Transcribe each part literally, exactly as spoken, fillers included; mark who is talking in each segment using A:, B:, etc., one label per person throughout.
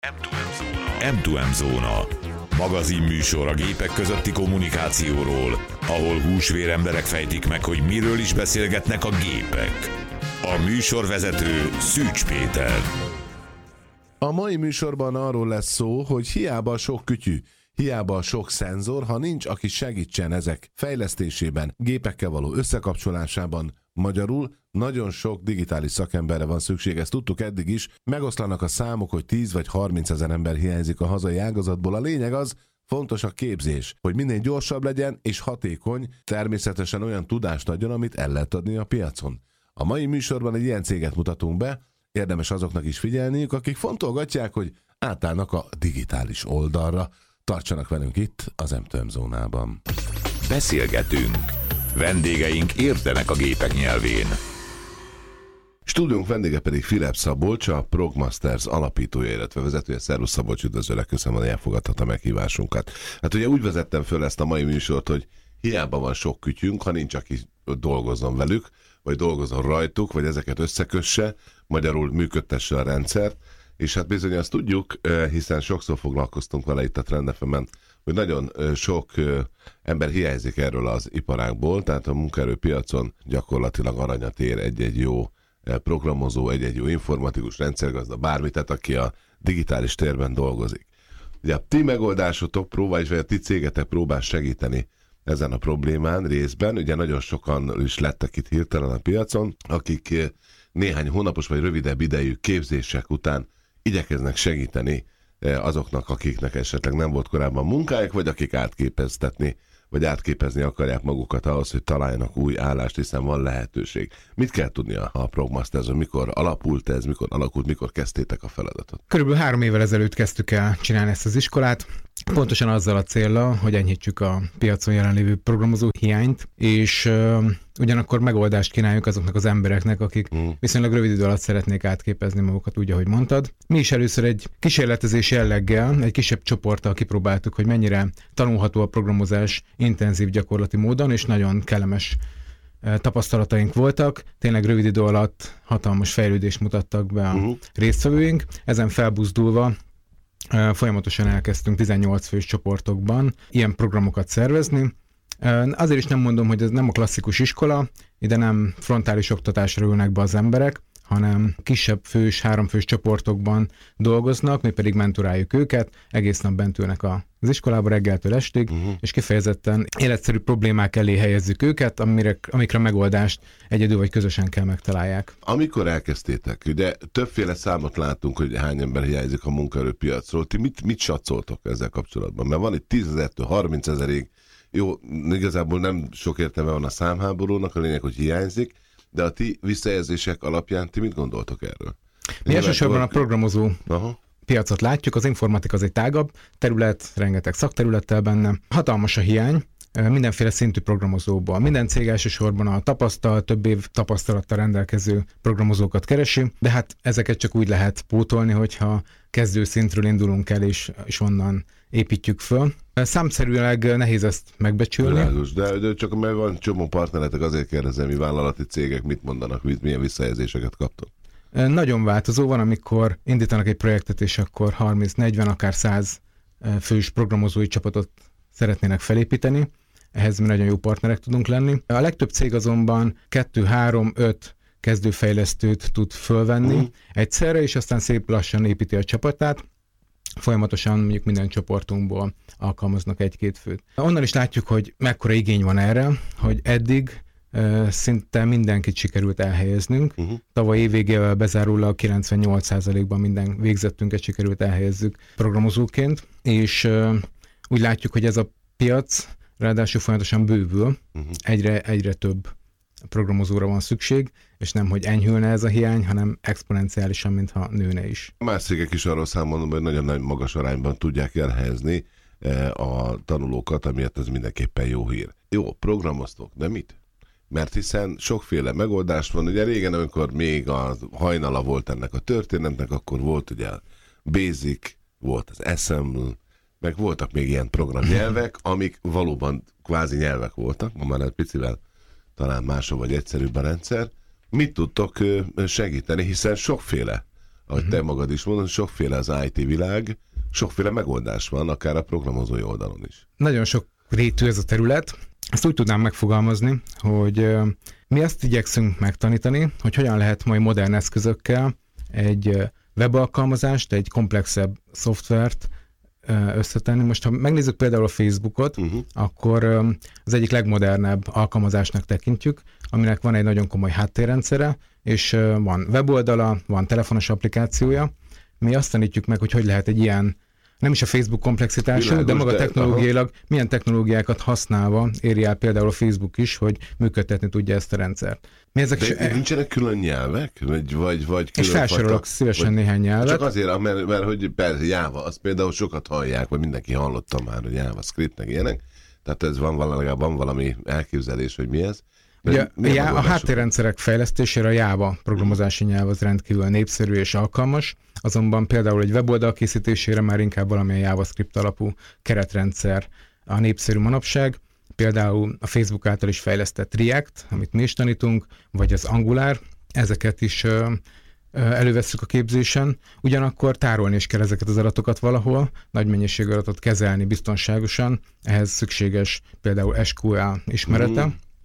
A: em kettő em Zóna. Magazin műsor a gépek közötti kommunikációról, ahol húsvér emberek fejtik meg, hogy miről is beszélgetnek a gépek. A műsorvezető Szűcs Péter.
B: A mai műsorban arról lesz szó, hogy hiába sok kütyű, hiába sok szenzor, ha nincs, aki segítsen ezek fejlesztésében, gépekkel való összekapcsolásában, magyarul nagyon sok digitális szakemberre van szükség, ezt tudtuk eddig is, megoszlanak a számok, hogy tíz vagy harminc ezer ember hiányzik a hazai ágazatból. A lényeg az, fontos a képzés, hogy minél gyorsabb legyen és hatékony, természetesen olyan tudást adjon, amit el lehet adni a piacon. A mai műsorban egy ilyen céget mutatunk be, érdemes azoknak is figyelniük, akik fontolgatják, hogy átállnak a digitális oldalra. Tartsanak velünk itt az em kettő em Zónában.
A: Beszélgetünk. Vendégeink értenek a gépek nyelvén.
B: Stúdiónk vendége pedig Filip Szabolcs, a Progmasters alapítója, illetve vezetője. Szervusz Szabolcs, üdvözöllek, köszönöm, hogy elfogadtad a meghívásunkat. Hát ugye úgy vezettem föl ezt a mai műsort, hogy hiába van sok kütyünk, ha nincs, aki dolgozzon velük, vagy dolgozzon rajtuk, vagy ezeket összekösse, magyarul működtesse a rendszert, és hát bizony azt tudjuk, hiszen sokszor foglalkoztunk vele itt a Trend ef emen, hogy nagyon sok ember hiányzik erről az iparágból, tehát a munkaerőpiacon gyakorlatilag aranyat ér egy-egy jó programozó, egy-egy jó informatikus, rendszergazda, bármi, tehát aki a digitális térben dolgozik. Ugye a ti megoldásotok próbál, vagy a ti cégetek próbál segíteni ezen a problémán részben, ugye nagyon sokan is lettek itt hirtelen a piacon, akik néhány hónapos vagy rövidebb idejű képzések után igyekeznek segíteni azoknak, akiknek esetleg nem volt korábban munkájuk, vagy akik átképeztetni, vagy átképezni akarják magukat ahhoz, hogy találjanak új állást, hiszen van lehetőség. Mit kell tudni a, a Progmasterson? Mikor alapult ez, mikor alakult, mikor kezdtétek a feladatot?
C: Körülbelül három évvel ezelőtt kezdtük el csinálni ezt az iskolát, pontosan azzal a céllal, hogy enyhítsük a piacon jelenlévő programozó hiányt, és uh, ugyanakkor megoldást kínáljuk azoknak az embereknek, akik mm. viszonylag rövid idő alatt szeretnék átképezni magukat, úgy, ahogy mondtad. Mi is először egy kísérletezés jelleggel, egy kisebb csoporttal kipróbáltuk, hogy mennyire tanulható a programozás intenzív gyakorlati módon, és nagyon kellemes uh, tapasztalataink voltak. Tényleg rövid idő alatt hatalmas fejlődést mutattak be a mm. résztvevőink. Ezen felbuzdulva folyamatosan elkezdtünk tizennyolc fős csoportokban ilyen programokat szervezni. Azért is nem mondom, hogy ez nem a klasszikus iskola, ide nem frontális oktatásra ülnek be az emberek, hanem kisebb fős, háromfős csoportokban dolgoznak, mi pedig mentoráljuk őket, egész nap bent ülnek az iskolába reggeltől estig, uh-huh. és kifejezetten életszerű problémák elé helyezzük őket, amire, amikre megoldást egyedül vagy közösen kell megtalálják.
B: Amikor elkezdtétek, ugye többféle számot látunk, hogy hány ember hiányzik a munkaerőpiacról, ti mit, mit satszoltok ezzel kapcsolatban? Mert van itt tízezertől harmincezerig, jó, igazából nem sok értelme van a számháborúnak, a lényeg, hogy hiányzik, de a ti visszajelzések alapján ti mit gondoltok erről?
C: Mi elsősorban a programozó
B: Aha.
C: piacot látjuk, az informatika az egy tágabb terület, rengeteg szakterülettel benne. Hatalmas a hiány, mindenféle szintű programozóból. Minden cég elsősorban a tapasztalt, több év tapasztalattal rendelkező programozókat keresi, de hát ezeket csak úgy lehet pótolni, hogyha kezdő szintről indulunk el, és, és onnan építjük föl. Számszerűleg nehéz ezt megbecsülni.
B: Világos, de, de csak mert van csomó partneretek, azért kérdezem, mi vállalati cégek mit mondanak, mit, milyen visszajelzéseket kaptok?
C: Nagyon változó van, amikor indítanak egy projektet, és akkor harminc-negyven, akár száz fős programozói csapatot szeretnének felépíteni. Ehhez mi nagyon jó partnerek tudunk lenni. A legtöbb cég azonban kettő, három, öt kezdőfejlesztőt tud fölvenni uh-huh. egyszerre, és aztán szép lassan építi a csapatát. Folyamatosan mondjuk minden csoportunkból alkalmaznak egy-két főt. Onnan is látjuk, hogy mekkora igény van erre, hogy eddig uh, szinte mindenkit sikerült elhelyeznünk. Uh-huh. Tavaly évvégével bezárólag kilencvennyolc százalékban minden végzettünket sikerült elhelyezzük programozóként, és uh, úgy látjuk, hogy ez a piac ráadásul folyamatosan bővül, uh-huh. egyre, egyre több programozóra van szükség, és nem, hogy enyhülne ez a hiány, hanem exponenciálisan, mintha nőne is. A
B: más cégek is arról számolom, hogy nagyon nagy magas arányban tudják elhelyezni a tanulókat, amiért ez mindenképpen jó hír. Jó, programoztok, de mit? Mert hiszen sokféle megoldás van. Ugye régen, amikor még a hajnala volt ennek a történetnek, akkor volt ugye a Basic, volt az Assembly, meg voltak még ilyen programnyelvek, amik valóban kvázi nyelvek voltak, ma már egy picivel talán másabb vagy egyszerűbb a rendszer. Mit tudtok segíteni, hiszen sokféle ahogy uh-huh. te magad is mondod, sokféle az i té világ, sokféle megoldás van, akár a programozói oldalon is.
C: Nagyon sok rétű ez a terület. Ezt úgy tudnám megfogalmazni, hogy mi azt igyekszünk megtanítani, hogy hogyan lehet majd modern eszközökkel egy webalkalmazást, egy komplexebb szoftvert összetenni. Most, ha megnézzük például a Facebookot, uh-huh. akkor az egyik legmodernebb alkalmazásnak tekintjük, aminek van egy nagyon komoly háttérrendszere, és van weboldala, van telefonos applikációja. Mi azt tanítjuk meg, hogy hogy lehet egy ilyen, nem is a Facebook komplexitású, Világos, de maga de, technológiailag aha. milyen technológiákat használva éri el például a Facebook is, hogy működtetni tudja ezt a rendszert. Mi ezek
B: de,
C: is,
B: de nincsenek külön nyelvek? Vagy, vagy, vagy külön
C: és felsorolok fajta, szívesen vagy, néhány nyelvet.
B: Csak azért, mert, mert hogy persze Java, azt például sokat hallják, vagy mindenki hallotta már, hogy Java scriptnek ilyenek. Tehát ez van, legalább van valami elképzelés, hogy mi ez.
C: Ugye, a, a háttérrendszerek fejlesztésére a Java programozási nyelv az rendkívül népszerű és alkalmas, azonban például egy weboldal készítésére már inkább valamilyen JavaScript alapú keretrendszer a népszerű manapság, például a Facebook által is fejlesztett React, amit mi is tanítunk, vagy az Angular, ezeket is ö, ö, elővesszük a képzésen, ugyanakkor tárolni is kell ezeket az adatokat valahol, nagy mennyiségű adatot kezelni biztonságosan, ehhez szükséges például es kú el ismerete, mm.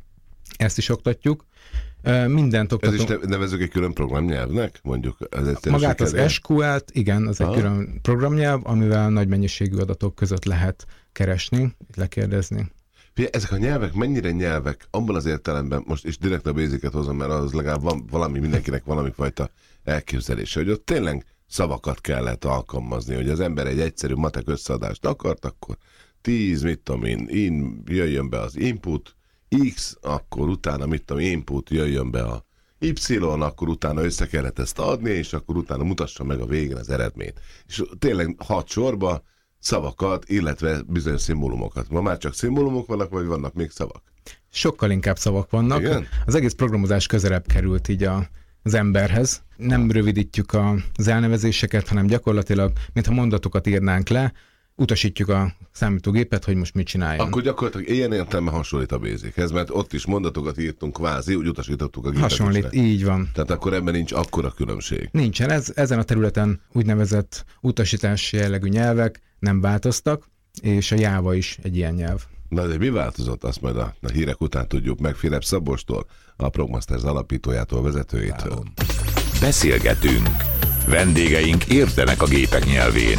C: ezt is oktatjuk. Mindent oktatunk.
B: Ez is nevezzük egy külön programnyelvnek, mondjuk?
C: Magát az es kú el-t, igen, az Aha. egy külön programnyelv, amivel nagy mennyiségű adatok között lehet keresni, lekérdezni.
B: Ezek a nyelvek mennyire nyelvek, abban az értelemben, most is direkt a Basic-et hozom, mert az legalább van valami, mindenkinek valami fajta elképzelése, hogy ott tényleg szavakat kellett alkalmazni, hogy az ember egy egyszerű matek összeadást akart, akkor tíz, mit tudom én, in, jöjjön be az input, X, akkor utána, mit tudom, input, jöjjön be a Y, akkor utána össze kellett ezt adni, és akkor utána mutassa meg a végén az eredményt. És tényleg hat sorba szavakat, illetve bizonyos szimbólumokat. Ma már csak szimbólumok vannak, vagy vannak még szavak?
C: Sokkal inkább szavak vannak. Igen? Az egész programozás közelebb került így a, az emberhez. Nem rövidítjük az elnevezéseket, hanem gyakorlatilag, mintha mondatokat írnánk le, utasítjuk a számítógépet, hogy most mit csináljon.
B: Akkor gyakorlatilag ilyen értelme hasonlít a Basichez, mert ott is mondatokat írtunk kvázi, úgy utasítottuk a gépet.
C: Hasonlít, így van.
B: Tehát akkor ebben nincs akkora különbség.
C: Nincsen, ez, ezen a területen úgynevezett utasítási jellegű nyelvek nem változtak, és a Java is egy ilyen nyelv.
B: Na de mi változott, azt majd a, a hírek után tudjuk meg Philip Szabolcstól, a Progmasters alapítójától, vezetőjétől.
A: Beszélgetünk. Vendégeink értenek a gépek nyelvén.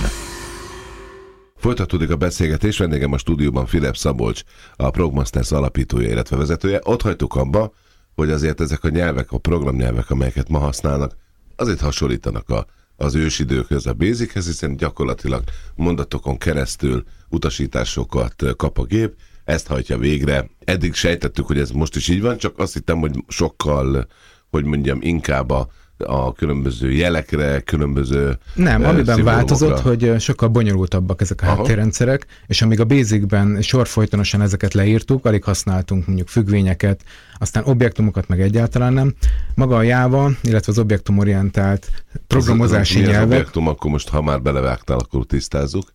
B: Folytatódik a beszélgetés, vendégem a stúdióban Philip Szabolcs, a Progmasters alapítója, illetve vezetője. Ott hagytuk abba, hogy azért ezek a nyelvek, a programnyelvek, amelyeket ma használnak, azért hasonlítanak a, az ősidőkhöz, a Basichez, hiszen gyakorlatilag mondatokon keresztül utasításokat kap a gép, ezt hajtja végre. Eddig sejtettük, hogy ez most is így van, csak azt hittem, hogy sokkal, hogy mondjam, inkább a a különböző jelekre, különböző
C: Nem, amiben változott, hogy sokkal bonyolultabbak ezek a Aha. háttérrendszerek, és amíg a Basicben sorfolytonosan ezeket leírtuk, alig használtunk mondjuk függvényeket, aztán objektumokat meg egyáltalán nem. Maga a Java, illetve az objektumorientált programozási
B: az,
C: nyelvek.
B: Az objektum, akkor most ha már belevágtál, akkor tisztázzuk.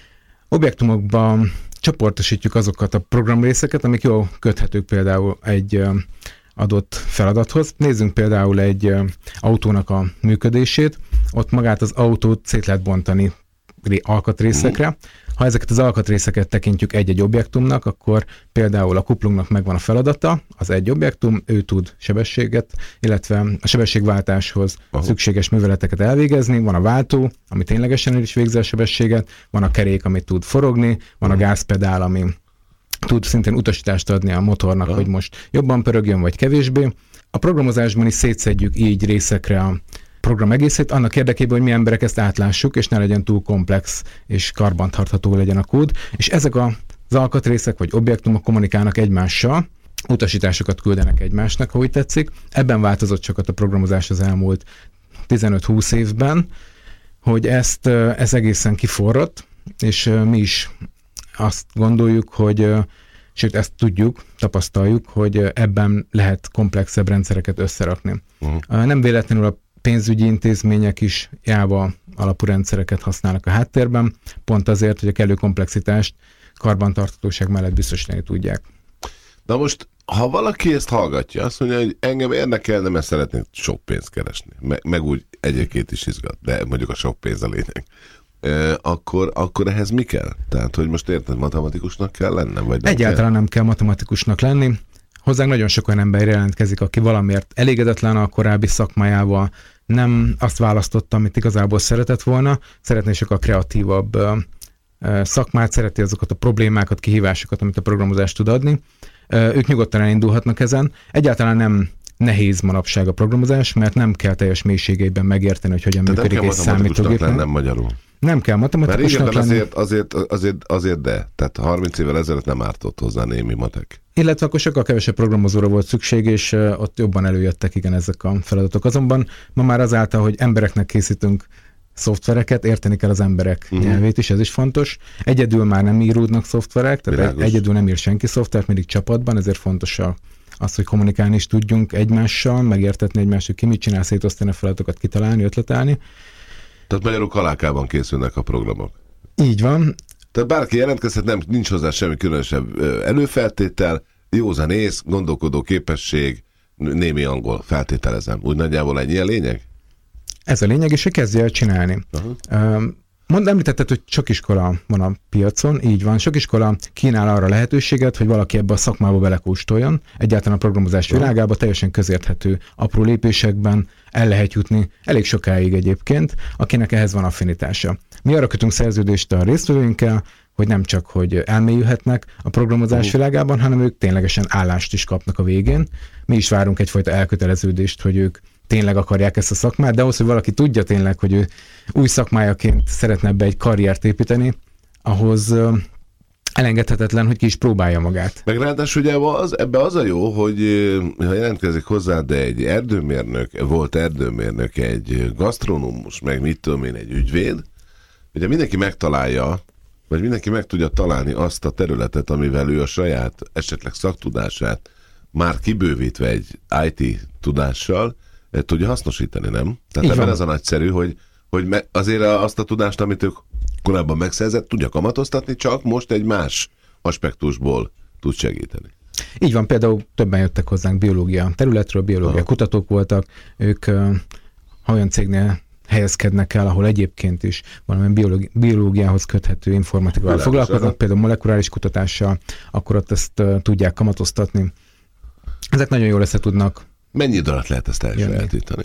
C: Objektumokban csoportosítjuk azokat a programrészeket, amik jól köthetők például egy adott feladathoz. Nézzünk például egy uh, autónak a működését, ott magát az autót szét lehet bontani alkatrészekre. Uh-huh. Ha ezeket az alkatrészeket tekintjük egy-egy objektumnak, akkor például a kuplungnak megvan a feladata, az egy objektum, ő tud sebességet, illetve a sebességváltáshoz uh-huh. szükséges műveleteket elvégezni, van a váltó, ami ténylegesen is végzi a sebességet, van a kerék, amit tud forogni, van uh-huh. a gázpedál, ami tud szintén utasítást adni a motornak, Aha. hogy most jobban pörögjön, vagy kevésbé. A programozásban is szétszedjük így részekre a program egészét, annak érdekében, hogy mi emberek ezt átlássuk, és ne legyen túl komplex, és karbantartható legyen a kód. És ezek az alkatrészek, vagy objektumok kommunikálnak egymással, utasításokat küldenek egymásnak, ha úgy tetszik. Ebben változott sokat a programozás az elmúlt tizenöt-húsz évben, hogy ezt, ez egészen kiforrott, és mi is azt gondoljuk, hogy, sőt ezt tudjuk, tapasztaljuk, hogy ebben lehet komplexebb rendszereket összerakni. Uh-huh. Nem véletlenül a pénzügyi intézmények is Java alapú rendszereket használnak a háttérben, pont azért, hogy a kellő komplexitást karbantartatóság mellett biztosítani tudják.
B: Na most ha valaki ezt hallgatja, azt mondja, hogy engem érdekelne, mert szeretnék sok pénzt keresni, meg, meg úgy egyébként is izgat, de mondjuk a sok pénz a lényeg. E, akkor, akkor ehhez mi kell? Tehát, hogy most érted, matematikusnak kell lennem? Vagy nem
C: Egyáltalán kell? Nem kell matematikusnak lenni. Hozzánk nagyon sok olyan ember jelentkezik, aki valamiért elégedetlen a korábbi szakmájával, nem azt választotta, amit igazából szeretett volna, szeretné sokkal kreatívabb szakmát, szereti azokat a problémákat, kihívásokat, amit a programozás tud adni. Ők nyugodtan elindulhatnak ezen. Egyáltalán nem nehéz manapság a programozás, mert nem kell teljes mélységeiben megérteni, hogy hogyan működik egy számítógép.
B: Nem magyarul.
C: Nem kell matematikusnak lenni.
B: Azért, azért, azért, azért de. Tehát harminc évvel ezelőtt nem ártott hozzá némi matek.
C: Illetve akkor sokkal kevesebb programozóra volt szükség, és ott jobban előjöttek igen ezek a feladatok. Azonban ma már azáltal, hogy embereknek készítünk szoftvereket, érteni kell az emberek uh-huh. nyelvét is, ez is fontos. Egyedül már nem íródnak szoftverek, tehát Világos. Egyedül nem ír senki szoftvert, mindig csapatban, ezért fontos az, hogy kommunikálni is tudjunk egymással, megértetni egymást, hogy ki mit csinál, szétosztani a feladatokat, kitalálni, ötletelni.
B: Tehát magyarul kalákában készülnek a programok.
C: Így van.
B: Tehát bárki jelentkezhet, nem, nincs hozzá semmi különösebb előfeltétel, józanész, gondolkodó képesség, némi angol, feltételezem. Úgy nagyjából ennyi a lényeg?
C: Ez a lényeg, és hogy kezdje el csinálni. Uh-huh. Mond, említetted, hogy sok iskola van a piacon, így van. Sok iskola kínál arra lehetőséget, hogy valaki ebbe a szakmába belekóstoljon. Egyáltalán a programozás uh-huh. világába teljesen közérthető apró lépésekben el lehet jutni elég sokáig egyébként, akinek ehhez van affinitása. Mi arra kötünk szerződést a résztvevőinkkel, hogy nem csak, hogy elmélyülhetnek a programozás uh-huh. világában, hanem ők ténylegesen állást is kapnak a végén. Mi is várunk egyfajta elköteleződést, hogy ők tényleg akarják ezt a szakmát, de ahhoz, hogy valaki tudja tényleg, hogy ő új szakmájaként szeretne ebbe egy karriert építeni, ahhoz elengedhetetlen, hogy ki is próbálja magát.
B: Meg ráadásul ugye az, ebbe az a jó, hogy ha jelentkezik hozzá, de egy erdőmérnök, volt erdőmérnök, egy gasztronómus, meg mit tudom én, egy ügyvéd, ugye mindenki megtalálja, vagy mindenki meg tudja találni azt a területet, amivel ő a saját esetleg szaktudását már kibővítve egy i té tudással tudja hasznosítani, nem? Tehát ebben ez a nagyszerű, hogy, hogy azért azt a tudást, amit ők korábban megszerzett, tudja kamatoztatni, csak most egy más aspektusból tud segíteni.
C: Így van, például többen jöttek hozzánk biológia területről, biológia Aha. kutatók voltak, ők ha olyan cégnél helyezkednek el, ahol egyébként is valamilyen biológi, biológiához köthető informatikával foglalkoznak, például molekuláris kutatással, akkor ott ezt uh, tudják kamatoztatni. Ezek nagyon jól össze tudnak.
B: Mennyi idő alatt lehet ezt elsajátítani?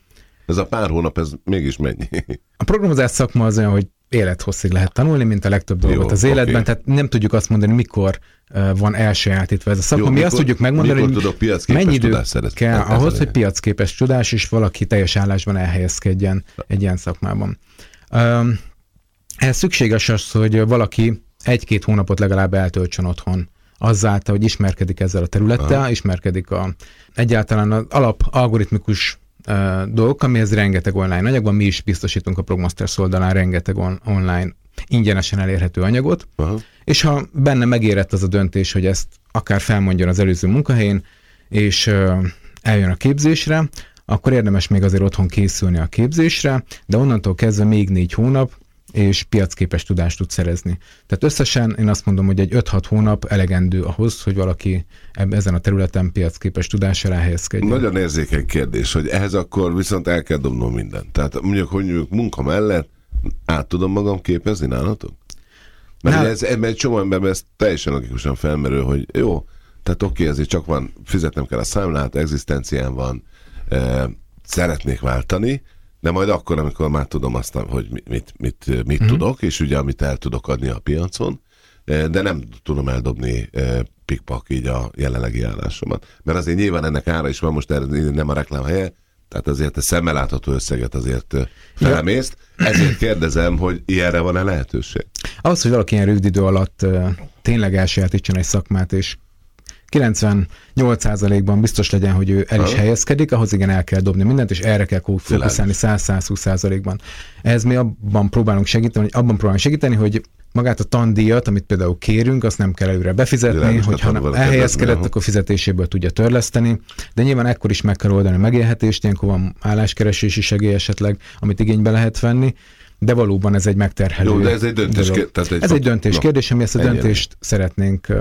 B: Ez a pár hónap, ez mégis mennyi?
C: A programozás szakma az olyan, hogy élethosszig lehet tanulni, mint a legtöbb dolgot Jó, az életben, okay. Tehát nem tudjuk azt mondani, mikor uh, van elsajátítva ez a szakma. Jó, Mi mikor, azt tudjuk megmondani, hogy mennyi idő kell ahhoz, hogy piacképes tudás, és valaki teljes állásban elhelyezkedjen egy ilyen szakmában. Uh, ehhez szükséges az, hogy valaki egy-két hónapot legalább eltöltsön otthon, azáltal, hogy ismerkedik ezzel a területtel, Aha. ismerkedik a, egyáltalán az alap algoritmikus uh, dolgok, amihez rengeteg online anyag van, mi is biztosítunk a Progmasters oldalán rengeteg on- online ingyenesen elérhető anyagot, Aha. és ha benne megérett az a döntés, hogy ezt akár felmondjon az előző munkahelyén, és uh, eljön a képzésre, akkor érdemes még azért otthon készülni a képzésre, de onnantól kezdve még négy hónap, és piacképes tudást tud szerezni. Tehát összesen én azt mondom, hogy egy öt-hat hónap elegendő ahhoz, hogy valaki ezen a területen piacképes tudással elhelyezkedjen. Nagyon
B: érzékeny kérdés, hogy ehhez akkor viszont el kell dobnom mindent. Tehát mondjuk, hogy mondjuk munka mellett át tudom magam képezni nálatok? Mert Nál... ez, egy csomó emberben ez teljesen logikusan felmerül, hogy jó, tehát oké, ezért csak van, fizetnem kell a számlát, egzisztencián van, e, szeretnék váltani, de majd akkor, amikor már tudom azt, hogy mit, mit, mit, mit mm. tudok, és ugye amit el tudok adni a piacon, de nem tudom eldobni pikpak így a jelenlegi állásomat. Mert azért nyilván ennek ára is van, most nem a reklám helye, tehát azért a szemmel látható összeget azért felmészt. Ezért kérdezem, hogy ilyenre van-e lehetőség?
C: Ahhoz, hogy valaki ilyen rövid idő alatt tényleg elsajátítson egy szakmát, és kilencvennyolc százalékban biztos legyen, hogy ő el is helyezkedik, ahhoz igen el kell dobni mindent, és erre kell fókuszálni száz-százhúsz százalékban. Ehhez mi abban próbálunk segíteni, hogy abban próbálunk segíteni, hogy magát a tandíjat, amit például kérünk, azt nem kell előre befizetni, Világos, hogyha elhelyezkedett, akkor fizetéséből tudja törleszteni, de nyilván ekkor is meg kell oldani a megélhetést, ilyenkor van álláskeresési segély esetleg, amit igénybe lehet venni, de valóban ez egy megterhelő
B: Jó, de ez egy döntés,
C: dolog.
B: Tehát egy
C: ez egy döntés no, kérdés, mi ezt a ennyi döntést ennyi. szeretnénk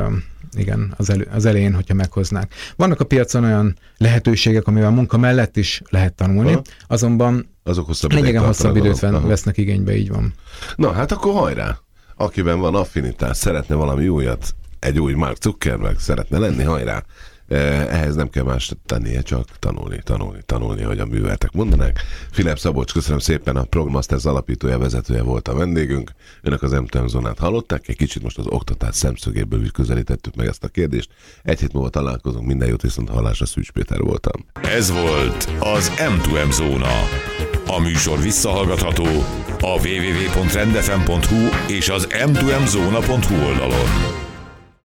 C: igen, az, elő, az elején, hogyha meghoznák. Vannak a piacon olyan lehetőségek, amivel a munka mellett is lehet tanulni, ha? azonban
B: azok hosszabb
C: lényegen hosszabb időt ven, vesznek igénybe, így van.
B: Na, hát akkor hajrá! Akiben van affinitás, szeretne valami újat, egy új Mark Zuckerberg szeretne lenni, hajrá! Ehhez nem kell más tennie, csak tanulni, tanulni, tanulni, hogy a műveltek mondanák. Filip Szabolcs, köszönöm szépen, a Progmasters alapítója, vezetője volt a vendégünk. Önök az em té em zónát hallották, egy kicsit most az oktatás szemszögéből is közelítettük meg ezt a kérdést. Egy hét múlva találkozunk, minden jót, viszont hallásra, Szűcs Péter voltam.
A: Ez volt az em té em Zóna. A műsor visszahallgatható a double-u double-u double-u pont rendefem pont hu és az em té em zóna pont hu oldalon.